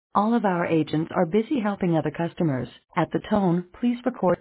All of our agents are busy helping other customers. At the tone, please record.